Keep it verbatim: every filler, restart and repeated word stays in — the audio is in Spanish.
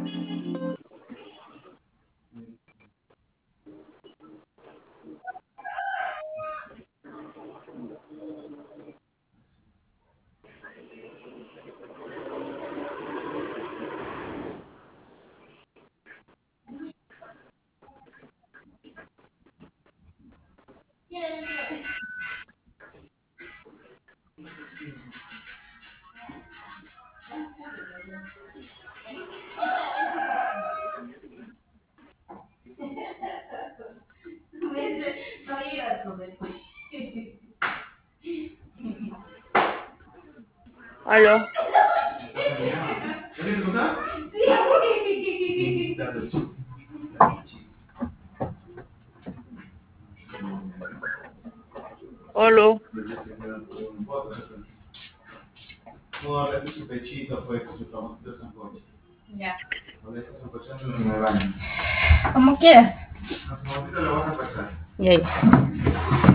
Aló. ¿Quieres contar? Sí. Aló. No, le su pechito, fue con su tomatito sancocho. Ya. Con este sancocho no me baño. Como quieras. A su tomatito lo vas a pasar. Y ahí.